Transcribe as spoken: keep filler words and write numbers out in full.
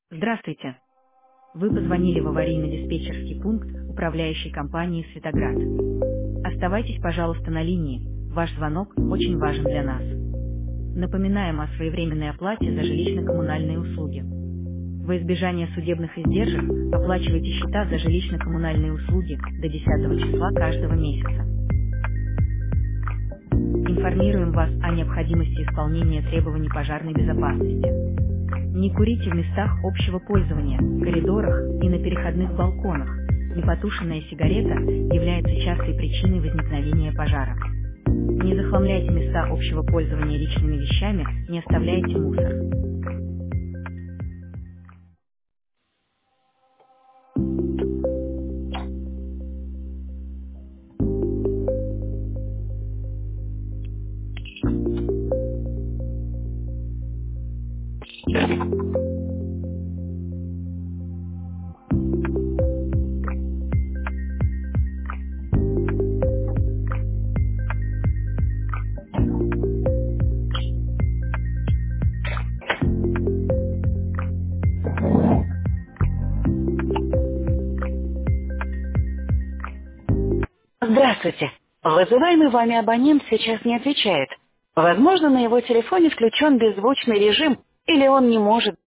Здравствуйте. Вы позвонили в аварийно-диспетчерский пункт управляющей компании «Светоград». Оставайтесь, пожалуйста, на линии. Ваш звонок очень важен для нас. Напоминаем о своевременной оплате за жилищно-коммунальные услуги. Во избежание судебных издержек оплачивайте счета за жилищно-коммунальные услуги до десятого числа каждого месяца. Информируем вас о необходимости исполнения требований пожарной безопасности. Не курите в местах общего пользования, коридорах и на переходных балконах. Непотушенная сигарета является частой причиной возникновения пожара. Не захламляйте места общего пользования личными вещами, не оставляйте мусор. Здравствуйте. Вызываемый вами абонент сейчас не отвечает. Возможно, на его телефоне включен беззвучный режим, или он не может